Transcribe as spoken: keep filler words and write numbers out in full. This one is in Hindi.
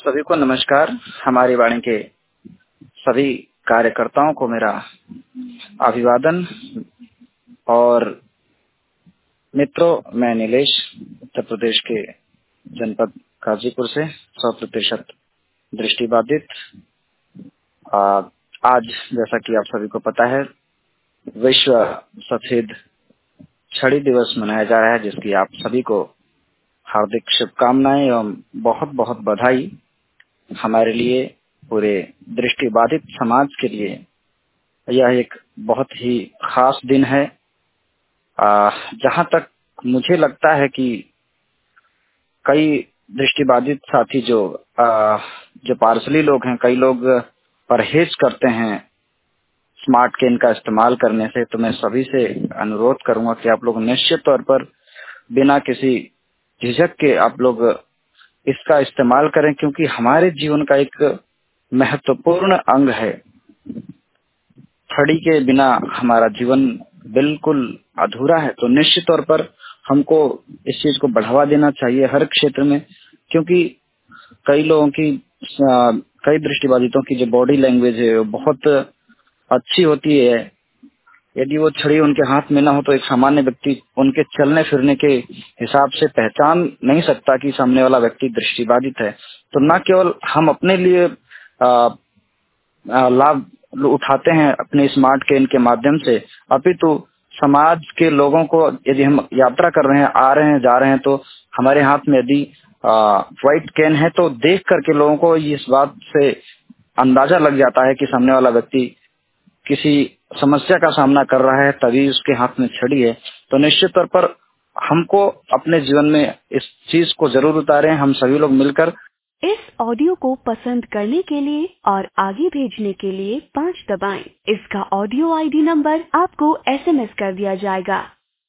सभी को नमस्कार। हमारी वाणी के सभी कार्यकर्ताओं को मेरा अभिवादन। और मित्रों, मैं नीलेश, उत्तर प्रदेश के जनपद गाजीपुर से सौ प्रतिशत दृष्टिबाधित। आज जैसा कि आप सभी को पता है, विश्व सफेद छड़ी दिवस मनाया जा रहा है, जिसकी आप सभी को हार्दिक शुभकामनाएं एवं बहुत बहुत बधाई। हमारे लिए, पूरे दृष्टिबाधित समाज के लिए यह एक बहुत ही खास दिन है। जहां तक मुझे लगता है कि कई दृष्टिबाधित साथी जो आ, जो पार्सली लोग हैं, कई लोग परहेज करते हैं स्मार्ट केन का इस्तेमाल करने से। तो मैं सभी से अनुरोध करूंगा कि आप लोग निश्चित तौर पर बिना किसी झिझक के आप लोग इसका इस्तेमाल करें, क्योंकि हमारे जीवन का एक महत्वपूर्ण अंग है। छड़ी के बिना हमारा जीवन बिल्कुल अधूरा है। तो निश्चित तौर पर हमको इस चीज को बढ़ावा देना चाहिए हर क्षेत्र में, क्योंकि कई लोगों की, कई दृष्टिबाधितों की जो बॉडी लैंग्वेज है वो बहुत अच्छी होती है। यदि वो छड़ी उनके हाथ में ना हो तो एक सामान्य व्यक्ति उनके चलने फिरने के हिसाब से पहचान नहीं सकता कि सामने वाला व्यक्ति दृष्टिबाधित है। तो न केवल हम अपने लिए लाभ उठाते हैं अपने स्मार्ट केन के माध्यम से, अपितु समाज के लोगों को, यदि हम यात्रा कर रहे हैं, आ रहे हैं, जा रहे हैं, तो हमारे हाथ में यदि व्हाइट केन है तो देख करके लोगों को इस बात से अंदाजा लग जाता है कि सामने वाला व्यक्ति किसी समस्या का सामना कर रहा है, तभी उसके हाथ में छड़ी है। तो निश्चित तौर पर हमको अपने जीवन में इस चीज को जरूर उतारें, हम सभी लोग मिलकर। इस ऑडियो को पसंद करने के लिए और आगे भेजने के लिए पाँच दबाएं। इसका ऑडियो आईडी नंबर आपको एसएमएस कर दिया जाएगा।